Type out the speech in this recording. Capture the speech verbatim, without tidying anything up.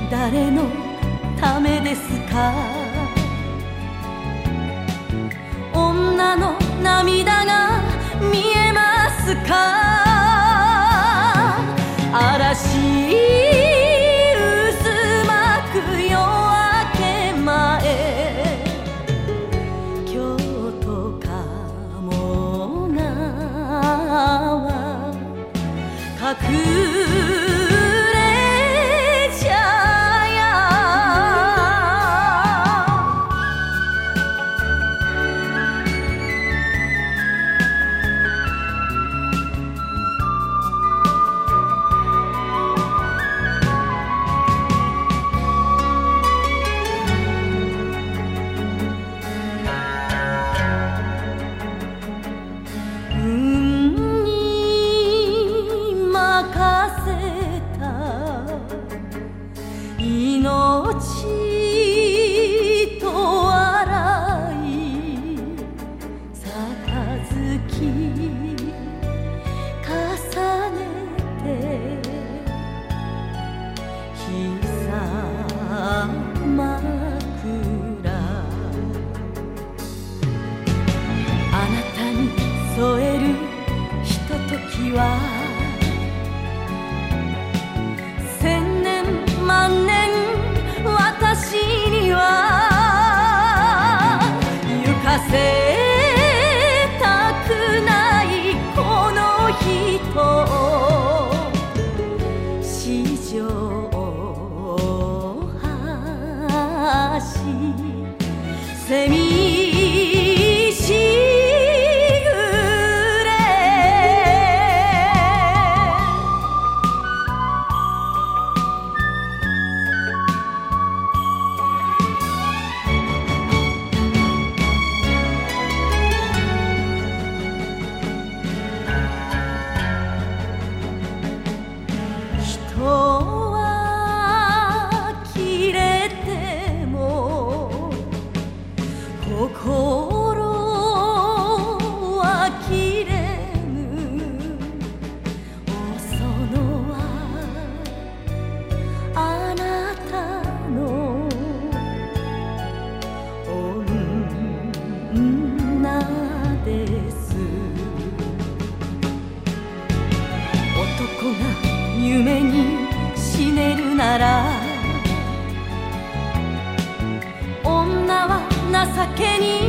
誰のためですか？女の涙が見えますか？嵐渦巻く夜明け前、京都鴨川隠命と笑い杯重ねて膝枕、あなたに添えるひとときは千年万年私には行かせたくないこの人、四条橋蝉し心は切れぬ、お園はあなたの女です。男が夢に死ねるなら女は情けに